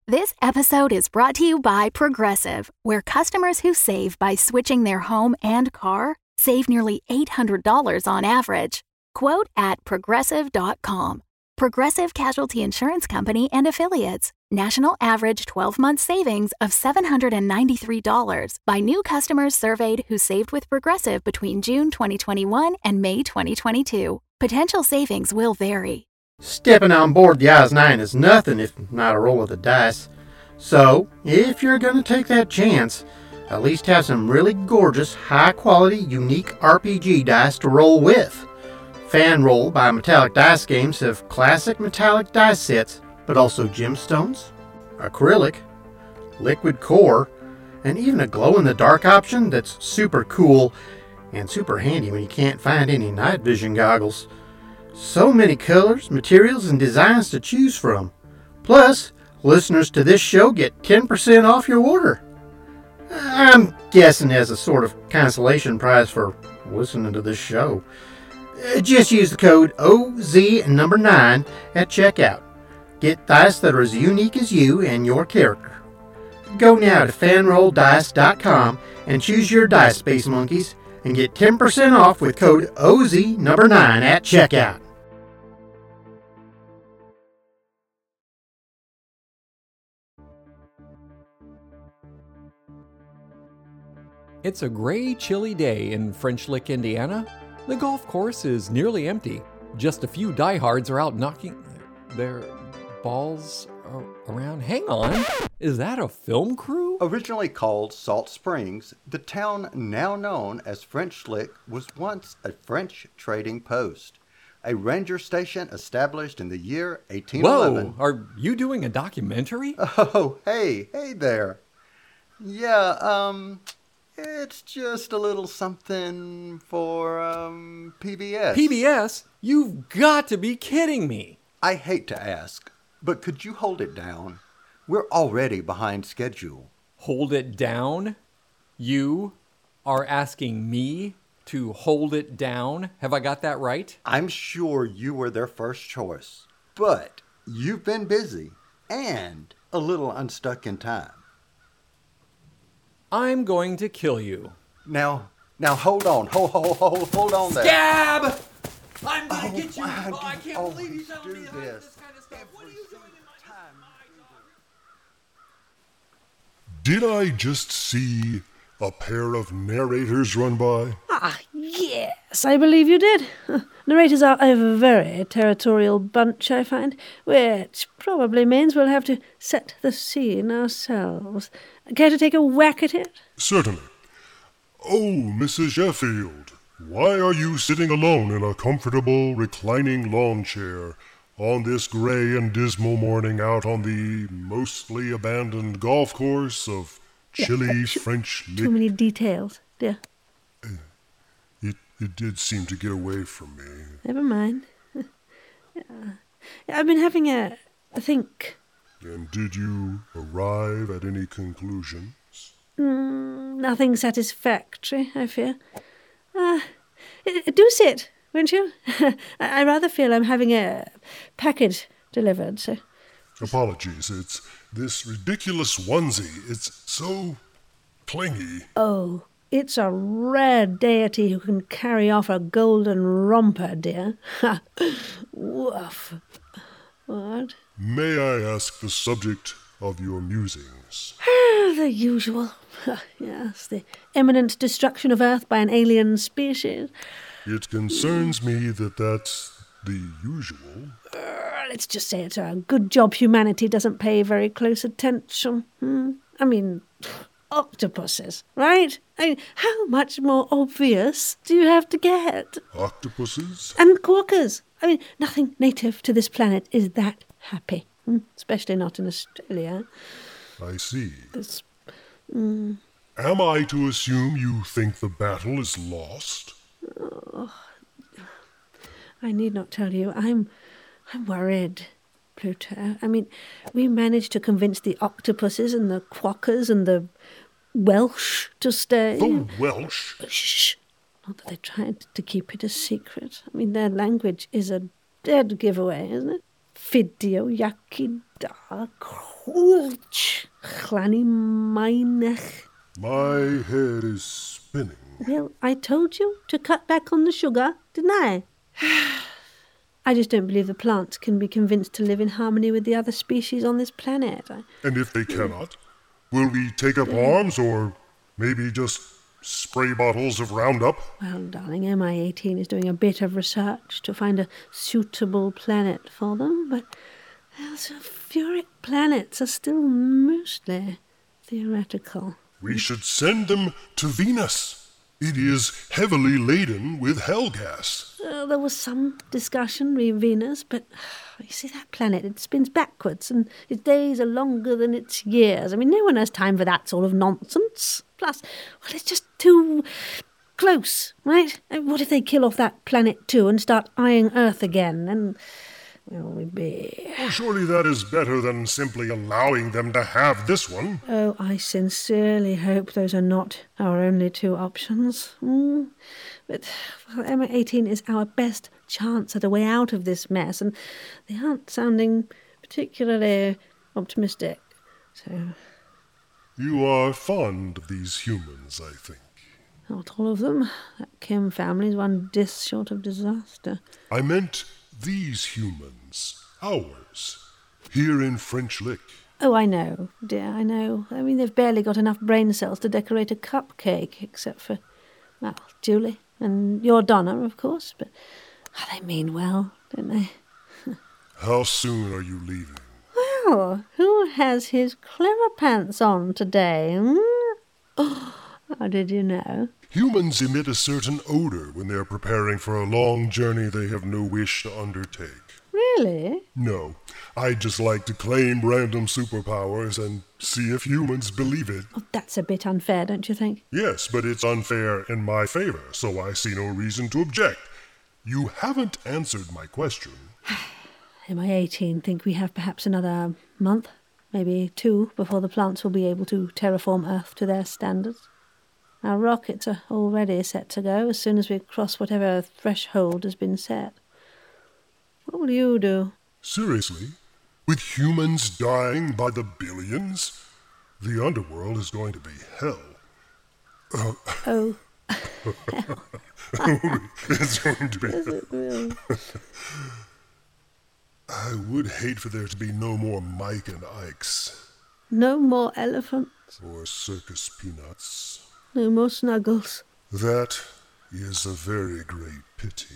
This episode is brought to you by Progressive, where customers who save by switching their home and car save nearly $800 on average. Quote at Progressive.com. Progressive Casualty Insurance Company and Affiliates. National average 12-month savings of $793 by new customers surveyed who saved with Progressive between June 2021 and May 2022. Potential savings will vary. Stepping on board the IS-9 is nothing if not a roll of the dice. So, if you're going to take that chance, at least have some really gorgeous, high-quality, unique RPG dice to roll with. Fanroll by Metallic Dice Games have classic metallic dice sets, but also gemstones, acrylic, liquid core, and even a glow-in-the-dark option that's super cool and super handy when you can't find any night vision goggles. So many colors, materials, and designs to choose from. Plus, listeners to this show get 10% off your order. I'm guessing as a sort of consolation prize for listening to this show. Just use the code OZ9 at checkout. Get dice that are as unique as you and your character. Go now to fanrolldice.com and choose your dice, Space Monkeys, and get 10% off with code OZ9 at checkout. It's a gray, chilly day in French Lick, Indiana. The golf course is nearly empty. Just a few diehards are out knocking their balls around. Hang on, is that a film crew? Originally called Salt Springs, the town now known as French Lick was once a French trading post. A ranger station established in the year 1811. Whoa, are you doing a documentary? Oh, hey there. Yeah, it's just a little something for, PBS. PBS? You've got to be kidding me. I hate to ask, but could you hold it down? We're already behind schedule. Hold it down? You are asking me to hold it down? Have I got that right? I'm sure you were their first choice, but you've been busy and a little unstuck in time. I'm going to kill you. Now hold on. Hold on there. Scab! I'm gonna get you. I can't believe you telling me this kind of stuff. What are you doing in my time? Did I just see a pair of narrators run by? Yes, I believe you did. Narrators are a very territorial bunch, I find, which probably means we'll have to set the scene ourselves. Care to take a whack at it? Certainly. Oh, Mrs. Sheffield, why are you sitting alone in a comfortable, reclining lawn chair on this gray and dismal morning out on the mostly abandoned golf course of chilly French Lick? Too many details, dear. It did seem to get away from me. Never mind. I've been having a think. And did you arrive at any conclusions? Nothing satisfactory, I fear. Do sit, won't you? I rather feel I'm having a package delivered, so... Apologies, it's this ridiculous onesie. It's so clingy. Oh, it's a rare deity who can carry off a golden romper, dear. Woof. What? May I ask the subject of your musings? The usual. Yes, the imminent destruction of Earth by an alien species. It concerns me that that's the usual. Let's just say it's a good job humanity doesn't pay very close attention. I mean, octopuses, right? I mean, how much more obvious do you have to get? Octopuses? And quokkas. I mean, nothing native to this planet is that happy, especially not in Australia. I see. This, Am I to assume you think the battle is lost? Oh, I need not tell you. I'm worried, Pluto. I mean, we managed to convince the octopuses and the quokkas and the Welsh to stay. The Welsh? Shh. Not that they tried to keep it a secret. I mean, their language is a dead giveaway, isn't it? Fideo, yaki, da, Chlanny Meinech. My head is spinning. Well, I told you to cut back on the sugar, didn't I? I just don't believe the plants can be convinced to live in harmony with the other species on this planet. And if they cannot, will we take up arms or maybe just spray bottles of Roundup? Well, darling, MI-18 is doing a bit of research to find a suitable planet for them, but sulfuric planets are still mostly theoretical. We should send them to Venus. It is heavily laden with hell gas. There was some discussion re Venus, but you see that planet, it spins backwards and its days are longer than its years. I mean, no one has time for that sort of nonsense. Plus, well, it's just too close, right? What if they kill off that planet too and start eyeing Earth again? And where will we be? Well, surely that is better than simply allowing them to have this one. Oh, I sincerely hope those are not our only two options. But MI-18 is our best chance at a way out of this mess, and they aren't sounding particularly optimistic. So, You are fond of these humans, I think. not all of them. That Kim family's one dish short of disaster. I meant these humans, ours, here in French Lick. Oh, I know, dear, I know. I mean, they've barely got enough brain cells to decorate a cupcake, except for, well, Julie and your Donna, of course. But they mean well, don't they? How soon are you leaving? Well, who has his clever pants on today? Oh, how did you know? Humans emit a certain odor when they're preparing for a long journey they have no wish to undertake. Really? No, I just like to claim random superpowers and see if humans believe it. Oh, that's a bit unfair, don't you think? Yes, but it's unfair in my favor, so I see no reason to object. You haven't answered my question. MI-18 think we have perhaps another month, maybe 2, before the plants will be able to terraform Earth to their standards. Our rockets are already set to go as soon as we cross whatever threshold has been set. What will you do? Seriously? With humans dying by the billions? The underworld is going to be hell. Oh, It's going to be is it really? I would hate for there to be no more Mike and Ikes. No more elephants, Or circus peanuts. no more snuggles. That is a very great pity.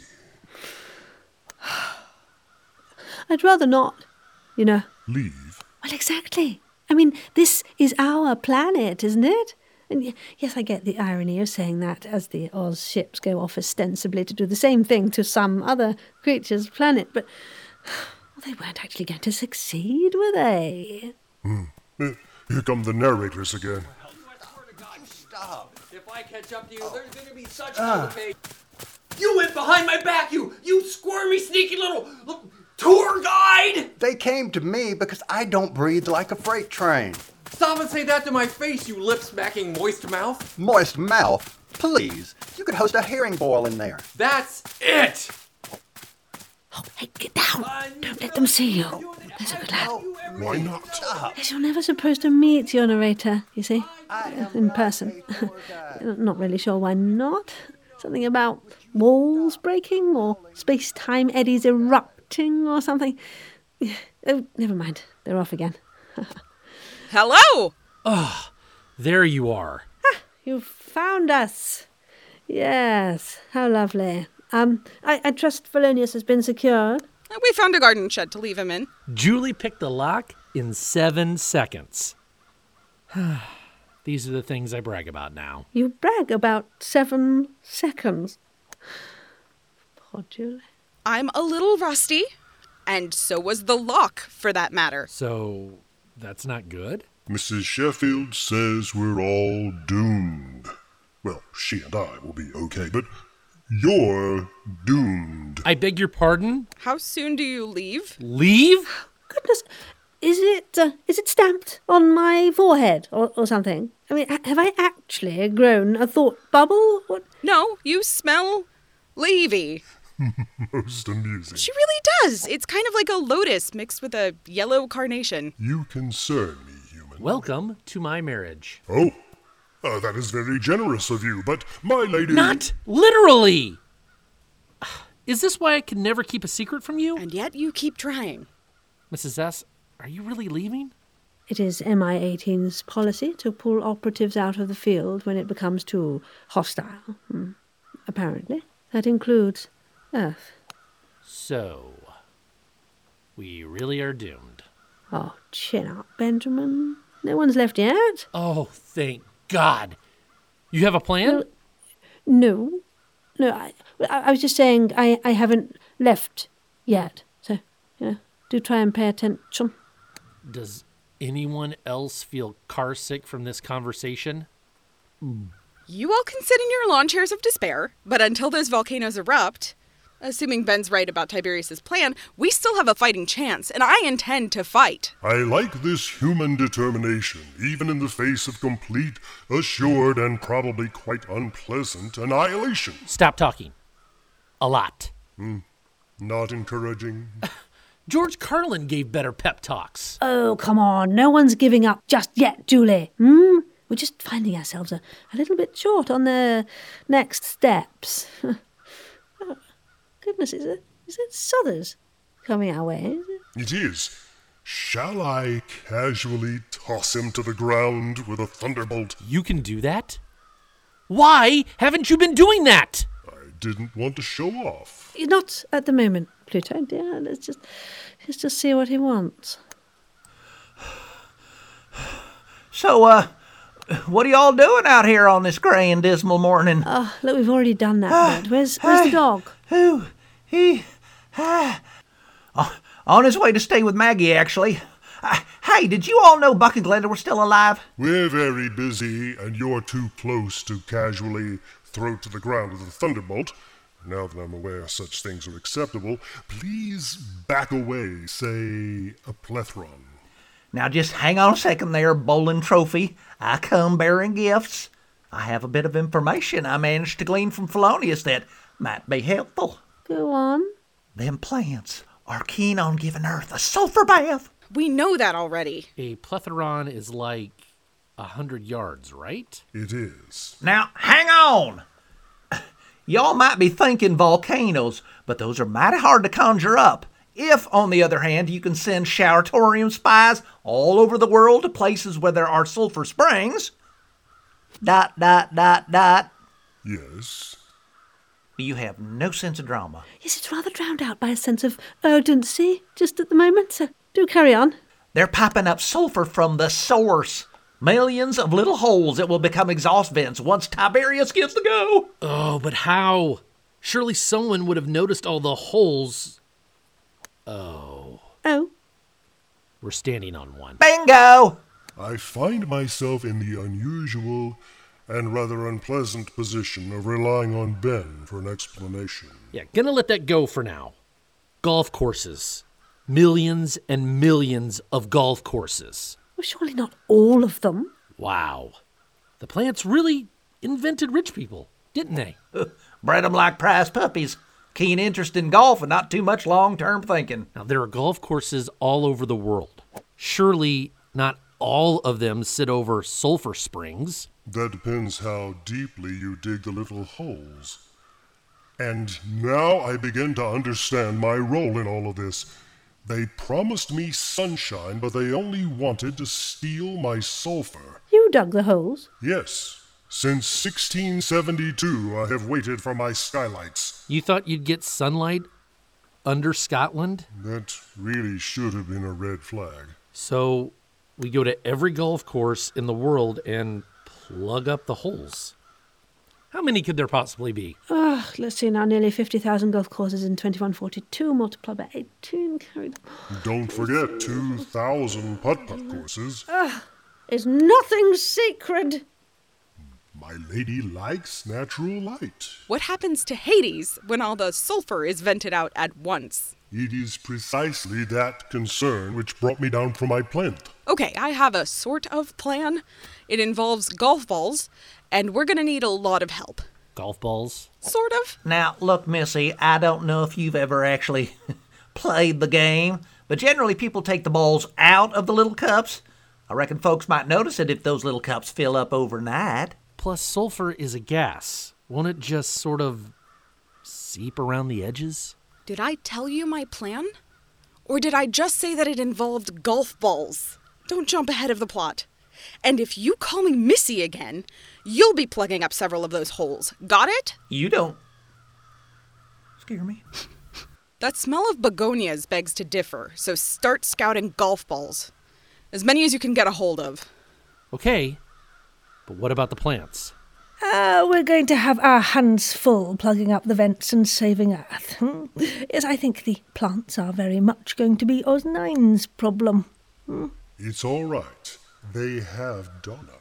I'd rather not, you know. Leave? Well, exactly. I mean, this is our planet, isn't it? And yes, I get the irony of saying that as the Oz ships go off ostensibly to do the same thing to some other creature's planet, but well, they weren't actually going to succeed, were they? Here come the narrators again. Stop. If I catch up to you, there's going to be such complications. You went behind my back, you squirmy, sneaky little tour guide! They came to me because I don't breathe like a freight train. Stop and say that to my face, you lip-smacking moist mouth. Moist mouth? Please. You could host a herring boil in there. That's it! Oh, hey, get down. Don't let them see you. There's a good lad. Why not? Yes, you're never supposed to meet your narrator, you see, in person. Not really sure why not. Something about walls breaking or space-time eddies erupting or something. Oh, never mind. They're off again. Hello! There you are. You found us. Yes, how lovely. I trust Felonius has been secured. We found a garden shed to leave him in. Julie picked the lock in 7 seconds. These are the things I brag about now. You brag about 7 seconds. Poor Julie. I'm a little rusty, and so was the lock, for that matter. So, that's not good? Mrs. Sheffield says we're all doomed. Well, she and I will be okay, but you're doomed. I beg your pardon? How soon do you leave? Leave? Goodness, is it stamped on my forehead or something? I mean, have I actually grown a thought bubble? What? No, you smell leavey. Most amusing. She really does. It's kind of like a lotus mixed with a yellow carnation. You concern me, human. Welcome to my marriage. Oh, that is very generous of you, but my lady... Not literally! Is this why I can never keep a secret from you? And yet you keep trying. Mrs. S., are you really leaving? It is MI-18's policy to pull operatives out of the field when it becomes too hostile. Apparently. That includes Earth. So, we really are doomed. Oh, chin up, Benjamin. No one's left yet. Oh, thank God. You have a plan? Well, no. No, I was just saying I haven't left yet. So, do try and pay attention. Does anyone else feel car sick from this conversation? You all can sit in your lawn chairs of despair, but until those volcanoes erupt, assuming Ben's right about Tiberius's plan, we still have a fighting chance, and I intend to fight. I like this human determination, even in the face of complete, assured, and probably quite unpleasant annihilation. Stop talking. A lot. Not encouraging. George Carlin gave better pep talks. Oh, come on. No one's giving up just yet, Julie. We're just finding ourselves a little bit short on the next steps. Oh, goodness, is it Southers coming our way? Is it? It is. Shall I casually toss him to the ground with a thunderbolt? You can do that? Why haven't you been doing that? I didn't want to show off. Not at the moment, Pluto. Dear, let's just see what he wants. So, what are y'all doing out here on this grey and dismal morning? Oh, look, we've already done that bit. Where's the dog? On his way to stay with Maggie, actually. Hey, did you all know Buck and Glenda were still alive? We're very busy, and you're too close to casually throw to the ground with a thunderbolt. Now that I'm aware such things are acceptable, please back away, say a plethron. Now just hang on a second there, bowling trophy. I come bearing gifts. I have a bit of information I managed to glean from Felonius that might be helpful. Go on. Them plants are keen on giving Earth a sulfur bath. We know that already. A plethron is like 100 yards, right? It is. Now, hang on! Y'all might be thinking volcanoes, but those are mighty hard to conjure up. If, on the other hand, you can send showeratorium spies all over the world to places where there are sulfur springs... ... Yes. You have no sense of drama. Yes, it's rather drowned out by a sense of urgency just at the moment, so do carry on. They're piping up sulfur from the source. Millions of little holes that will become exhaust vents once Tiberius gives the go. Oh, but how? Surely someone would have noticed all the holes. Oh. We're standing on one. Bingo! I find myself in the unusual and rather unpleasant position of relying on Ben for an explanation. Yeah, gonna let that go for now. Golf courses. Millions and millions of golf courses. Well, surely not all of them. Wow. The plants really invented rich people, didn't they? Bred 'em like prize puppies. Keen interest in golf and not too much long-term thinking. Now, there are golf courses all over the world. Surely not all of them sit over sulfur springs. That depends how deeply you dig the little holes. And now I begin to understand my role in all of this. They promised me sunshine, but they only wanted to steal my sulfur. You dug the holes? Yes. Since 1672, I have waited for my skylights. You thought you'd get sunlight under Scotland? That really should have been a red flag. So we go to every golf course in the world and plug up the holes. How many could there possibly be? Let's see now, nearly 50,000 golf courses in 2142, multiplied by 18. Don't forget 2,000 putt-putt courses. Is nothing sacred? My lady likes natural light. What happens to Hades when all the sulfur is vented out at once? It is precisely that concern which brought me down from my plinth. Okay, I have a sort of plan. It involves golf balls, and we're gonna need a lot of help. Golf balls? Sort of. Now, look, Missy, I don't know if you've ever actually played the game, but generally people take the balls out of the little cups. I reckon folks might notice it if those little cups fill up overnight. Plus, sulfur is a gas. Won't it just sort of seep around the edges? Did I tell you my plan? Or did I just say that it involved golf balls? Don't jump ahead of the plot. And if you call me Missy again, you'll be plugging up several of those holes. Got it? You don't scare me. That smell of begonias begs to differ, so start scouting golf balls. As many as you can get a hold of. Okay, but what about the plants? We're going to have our hands full plugging up the vents and saving Earth. Yes, I think the plants are very much going to be Oz9's problem. It's all right. They have Donna.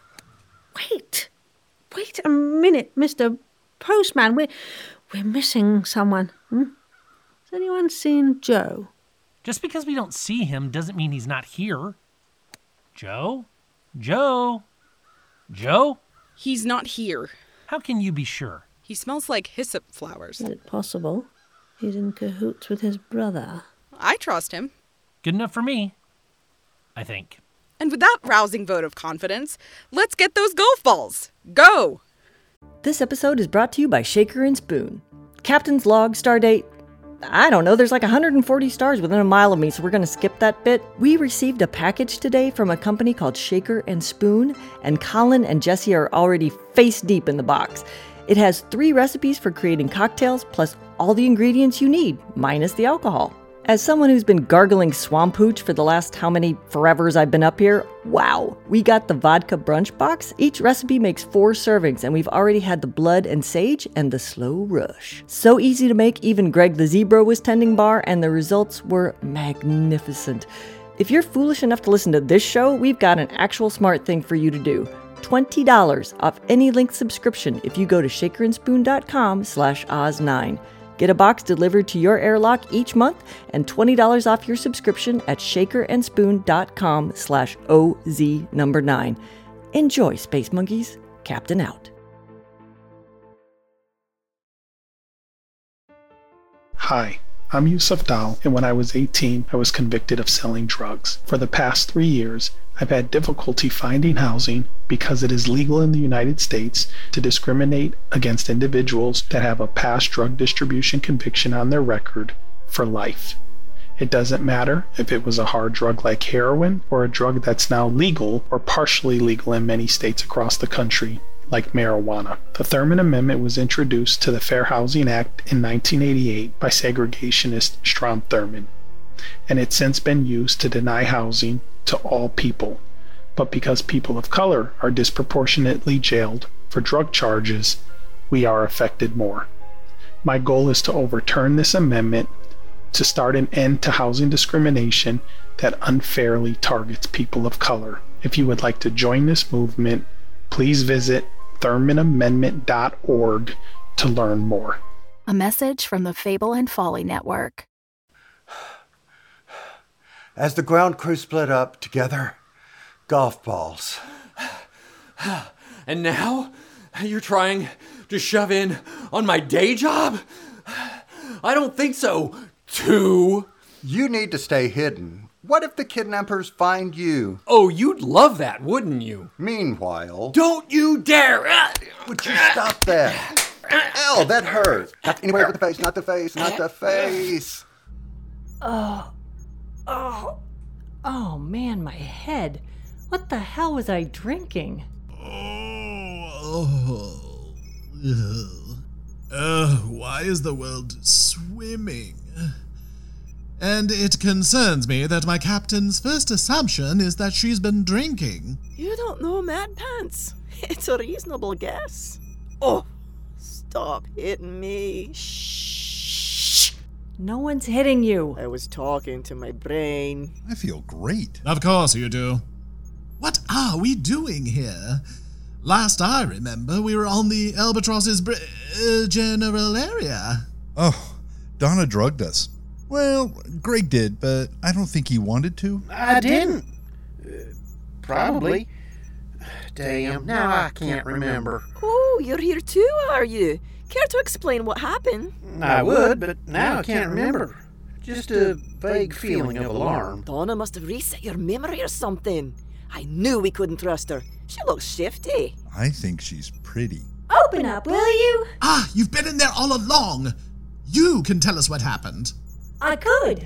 Wait a minute, Mr. Postman. We're missing someone. Has anyone seen Joe? Just because we don't see him doesn't mean he's not here. Joe? Joe? Joe? He's not here. How can you be sure? He smells like hyssop flowers. Is it possible he's in cahoots with his brother? I trust him. Good enough for me, I think. And with that rousing vote of confidence, let's get those golf balls. Go! This episode is brought to you by Shaker and Spoon. Captain's log, stardate. I don't know, there's like 140 stars within a mile of me, so we're going to skip that bit. We received a package today from a company called Shaker and Spoon, and Colin and Jesse are already face deep in the box. It has 3 recipes for creating cocktails, plus all the ingredients you need, minus the alcohol. As someone who's been gargling swamp hooch for the last how many forevers I've been up here, wow, we got the vodka brunch box. Each recipe makes 4 servings, and we've already had the blood and sage and the slow rush. So easy to make, even Greg the Zebra was tending bar, and the results were magnificent. If you're foolish enough to listen to this show, we've got an actual smart thing for you to do. $20 off any length subscription if you go to shakerandspoon.com/Oz9. Get a box delivered to your airlock each month and $20 off your subscription at shakerandspoon.com/OZ9. Enjoy, Space Monkeys. Captain out. Hi, I'm Yusuf Dal, and when I was 18, I was convicted of selling drugs. For the past 3 years, I've had difficulty finding housing because it is legal in the United States to discriminate against individuals that have a past drug distribution conviction on their record for life. It doesn't matter if it was a hard drug like heroin or a drug that's now legal or partially legal in many states across the country, like marijuana. The Thurman Amendment was introduced to the Fair Housing Act in 1988 by segregationist Strom Thurmond, and it's since been used to deny housing to all people. But because people of color are disproportionately jailed for drug charges, we are affected more. My goal is to overturn this amendment to start an end to housing discrimination that unfairly targets people of color. If you would like to join this movement, please visit ThurmanAmendment.org to learn more. A message from the Fable and Folly Network. As the ground crew split up together, golf balls. And now you're trying to shove in on my day job? I don't think so, too. You need to stay hidden. What if the kidnappers find you? Oh, you'd love that, wouldn't you? Meanwhile... Don't you dare! Would you stop that? Ow, that hurt. Not anywhere but the face, not the face, not the face. Oh man, my head. What the hell was I drinking? Why is the world swimming? And it concerns me that my captain's first assumption is that she's been drinking. You don't know Mad Pants. It's a reasonable guess. Oh, stop hitting me. Shh. No one's hitting you. I was talking to my brain. I feel great. Of course you do. What are we doing here? Last I remember, we were on the Albatross's general area. Oh, Donna drugged us. Well, Greg did, but I don't think he wanted to. I didn't. Probably. Damn, now I can't remember. Oh, you're here too, are you? Care to explain what happened? I would, but now I can't remember. Just a vague feeling of alarm. Donna must have reset your memory or something. I knew we couldn't trust her. She looks shifty. I think she's pretty. Open up, will you? Ah, you've been in there all along. You can tell us what happened. I could.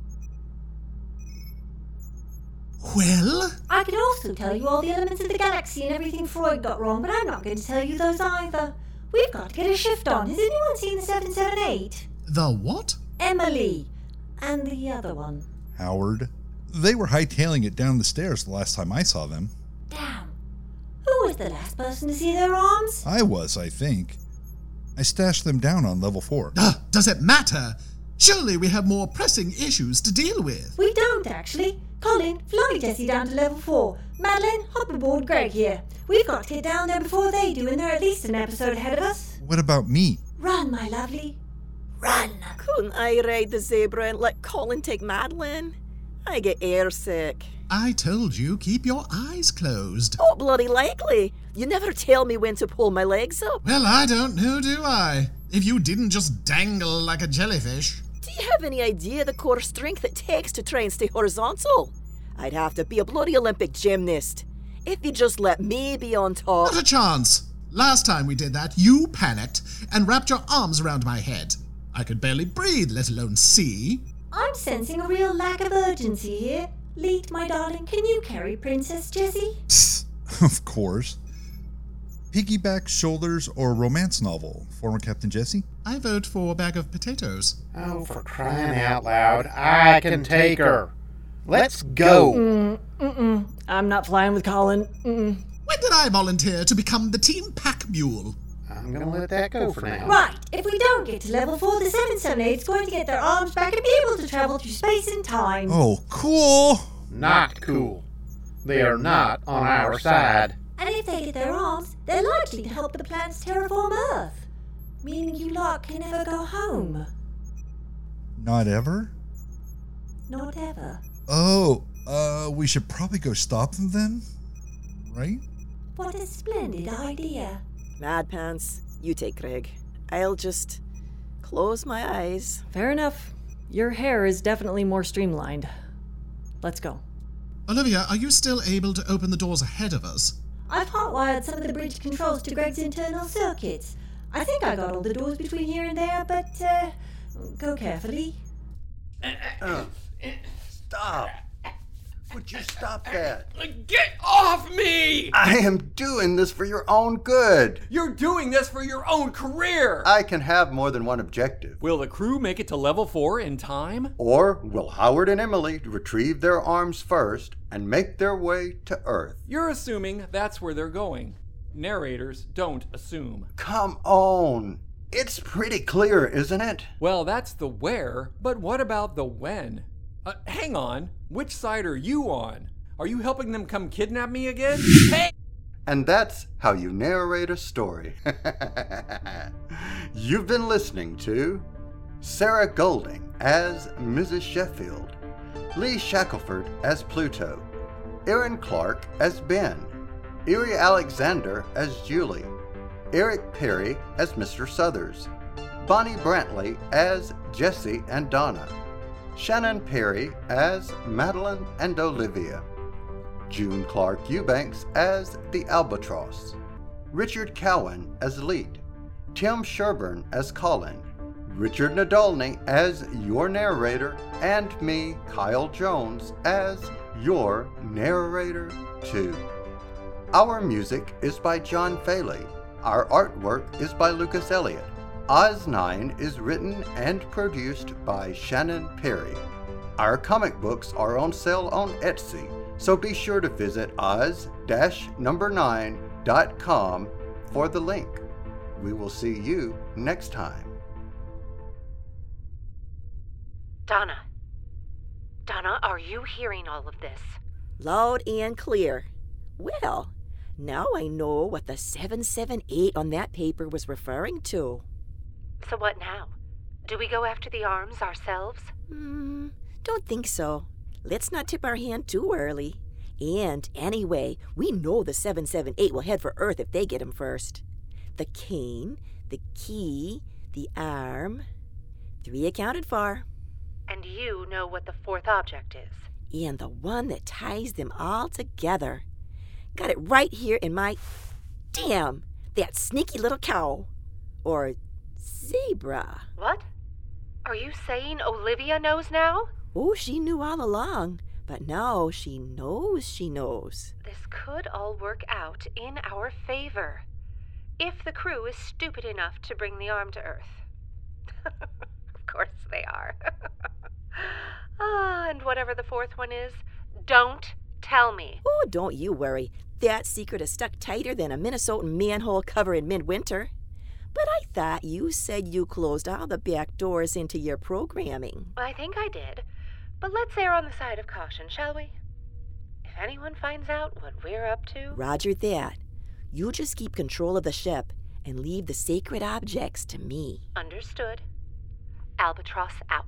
Well? I could also tell you all the elements of the galaxy and everything Freud got wrong, but I'm not going to tell you those either. We've got to get a shift on. Has anyone seen the 778? The what? Emily. And the other one. Howard. They were hightailing it down the stairs the last time I saw them. Damn. Who was the last person to see their arms? I was, I think. I stashed them down on level 4. Does it matter? Surely we have more pressing issues to deal with. We don't, actually. Colin, fly Jessie down to level 4. Madeline, hop aboard Greg here. We've got to get down there before they do, and they're at least an episode ahead of us. What about me? Run, my lovely. Run. Couldn't I ride the zebra and let Colin take Madeline? I get airsick. I told you, keep your eyes closed. Oh, bloody likely. You never tell me when to pull my legs up. Well, I don't know, do I? If you didn't just dangle like a jellyfish. Do you have any idea the core strength it takes to try and stay horizontal? I'd have to be a bloody Olympic gymnast. If you just let me be on top... Not a chance. Last time we did that, you panicked and wrapped your arms around my head. I could barely breathe, let alone see. I'm sensing a real lack of urgency here. Leet, my darling, can you carry Princess Jessie? Psst, of course. Piggyback, shoulders, or romance novel, former Captain Jessie? I vote for a bag of potatoes. Oh, for crying out loud, I can take her. Let's go. I'm not flying with Colin. When did I volunteer to become the team pack mule? I'm going to let that go for now. Right, if we don't get to level 4, the 778's going to get their arms back and be able to travel through space and time. Oh, cool. Not cool. They are not on our side. And if they get their arms, they're likely to help the planets terraform Earth. Meaning you lot can never go home. Not ever? Not ever. Oh, we should probably go stop them then? Right? What a splendid idea. Mad Pants, you take Greg. I'll just close my eyes. Fair enough. Your hair is definitely more streamlined. Let's go. Olivia, are you still able to open the doors ahead of us? I've hotwired some of the bridge controls to Greg's internal circuits. I think I got all the doors between here and there, but, go carefully. Stop. Would you stop that? Get off me! I am doing this for your own good. You're doing this for your own career! I can have more than one objective. Will the crew make it to level 4 in time? Or will Howard and Emily retrieve their arms first and make their way to Earth? You're assuming that's where they're going. Narrators don't assume. Come on. It's pretty clear, isn't it? Well, that's the where, but what about the when? Hang on. Which side are you on? Are you helping them come kidnap me again? Hey! And that's how you narrate a story. You've been listening to Sarah Golding as Mrs. Sheffield, Lee Shackelford as Pluto, Aaron Clark as Ben, Erie Alexander as Julie, Eric Perry as Mr. Suthers, Bonnie Brantley as Jessie and Donna, Shannon Perry as Madeline and Olivia, June Clark Eubanks as the Albatross, Richard Cowan as Leet, Tim Sherburne as Colin, Richard Nadolny as your narrator, and me, Kyle Jones, as your narrator too. Our music is by John Faley. Our artwork is by Lucas Elliott. Oz 9 is written and produced by Shannon Perry. Our comic books are on sale on Etsy, so be sure to visit oz-9.com for the link. We will see you next time. Donna, are you hearing all of this? Loud and clear. Well, now I know what the 778 on that paper was referring to. So what now? Do we go after the arms ourselves? Don't think so. Let's not tip our hand too early. And anyway, we know the 778 will head for Earth if they get him first. The cane, the key, the arm. 3 accounted for. And you know what the 4th object is. And the one that ties them all together. Got it right here in my... Damn! That sneaky little cow. Or zebra. What? Are you saying Olivia knows now? Oh, she knew all along. But now she knows she knows. This could all work out in our favor. If the crew is stupid enough to bring the arm to Earth. Of course they are. And whatever the 4th one is, don't tell me. Oh, don't you worry. That secret is stuck tighter than a Minnesotan manhole cover in midwinter. But I thought you said you closed all the back doors into your programming. I think I did. But let's err on the side of caution, shall we? If anyone finds out what we're up to... Roger that. You just keep control of the ship and leave the sacred objects to me. Understood. Albatross out.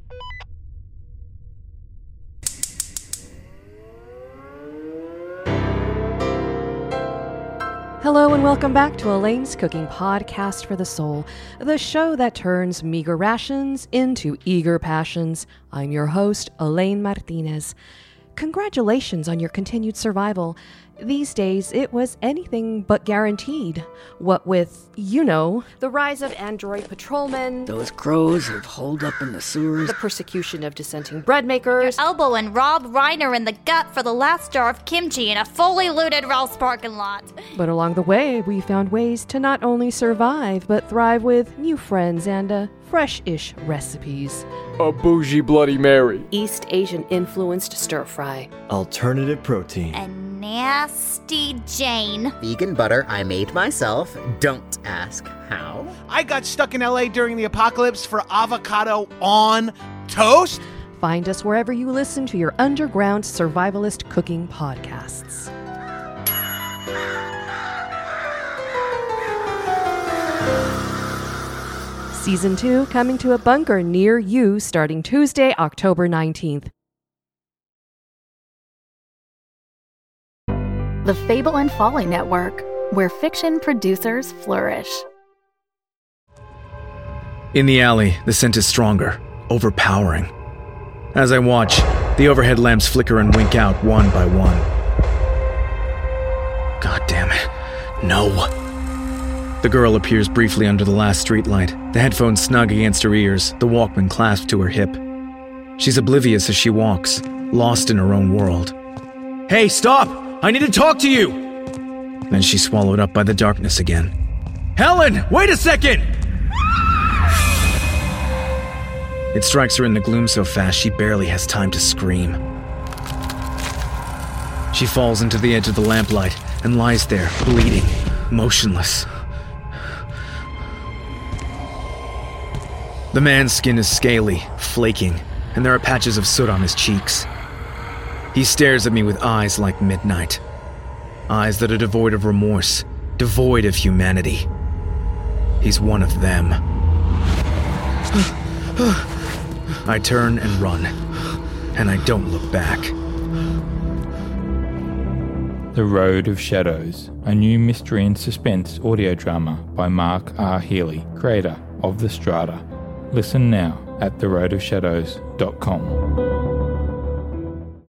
Hello and welcome back to Elaine's Cooking Podcast for the Soul, the show that turns meager rations into eager passions. I'm your host, Elaine Martinez. Congratulations on your continued survival. These days, it was anything but guaranteed. What with, the rise of android patrolmen, those crows who've holed up in the sewers, the persecution of dissenting bread makers, your elbowing Rob Reiner in the gut for the last jar of kimchi in a fully looted Ralph's parking lot. But along the way, we found ways to not only survive, but thrive with new friends and fresh-ish recipes. A bougie Bloody Mary. East Asian-influenced stir-fry. Alternative protein. And Nasty Jane. Vegan butter I made myself. Don't ask how. I got stuck in LA during the apocalypse for avocado on toast. Find us wherever you listen to your underground survivalist cooking podcasts. Season 2 coming to a bunker near you starting Tuesday, October 19th. The Fable and Folly Network, where fiction producers flourish. In the alley, the scent is stronger, overpowering. As I watch, the overhead lamps flicker and wink out one by one. God damn it. No. The girl appears briefly under the last streetlight, the headphones snug against her ears, the Walkman clasped to her hip. She's oblivious as she walks, lost in her own world. Hey, stop! I need to talk to you! Then she's swallowed up by the darkness again. Helen, wait a second! It strikes her in the gloom so fast she barely has time to scream. She falls into the edge of the lamplight and lies there, bleeding, motionless. The man's skin is scaly, flaking, and there are patches of soot on his cheeks. He stares at me with eyes like midnight. Eyes that are devoid of remorse, devoid of humanity. He's one of them. I turn and run, and I don't look back. The Road of Shadows, a new mystery and suspense audio drama by Mark R. Healy, creator of The Strata. Listen now at theroadofshadows.com.